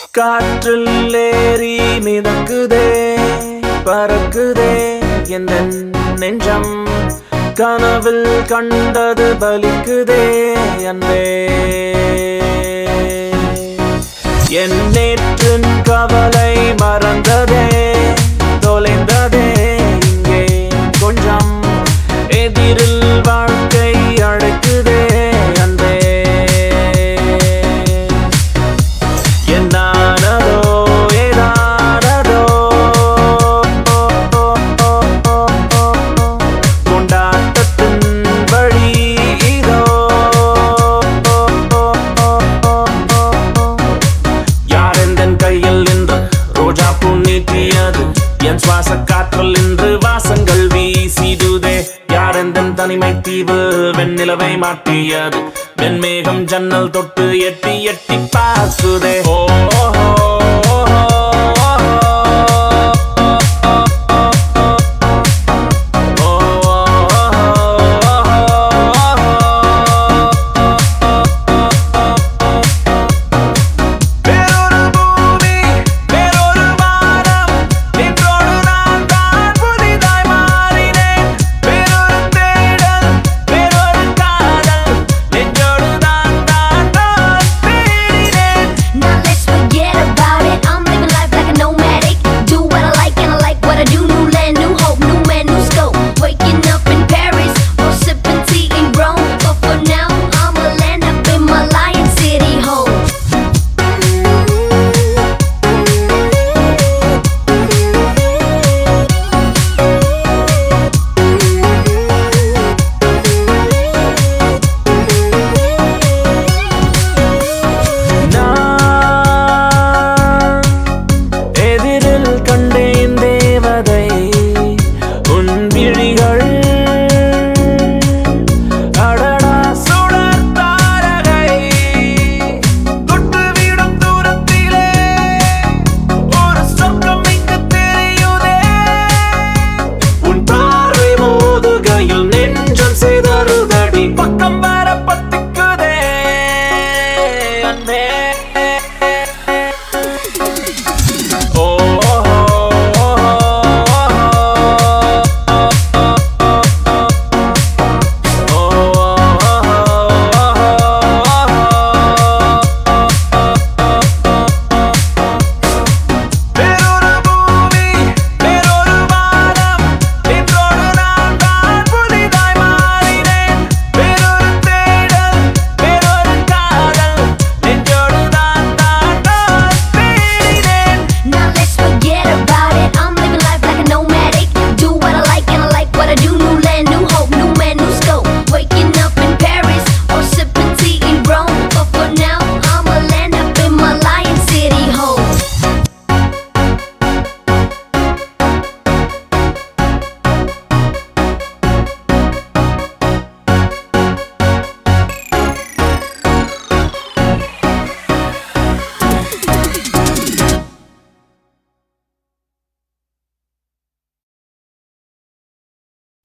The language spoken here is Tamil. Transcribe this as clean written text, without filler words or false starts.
காற்றில் ஏறி மிதக்குதே பறக்குதே எந்த நெஞ்சம் கனவில் கண்டது பலிக்குதே அன்பே என் நேற்றின் கவலை மறந்ததே தொலைந்ததே இங்கே கொஞ்சம் எதிரில் வாழ்க்கை அழைக்குதே அன்பே என்னானதோ ஏதானதோ கொண்டாட்டத்தின் வழி இதோ யாரெந்தன் கையில் நின்று ரோஜா பூ நீட்டியது என் சுவாச காற்றில் இன்று வாசங்கள் வீசிடுதே யாரெந்தன் தனிமை தீவு வெண்ணிலவை மாட்டியது வெண்மேகம் ஜன்னல் தொட்டு எட்டி எட்டி பார்க்குதே ஓ பக்கம் வர பத்துக்குதே அன்பே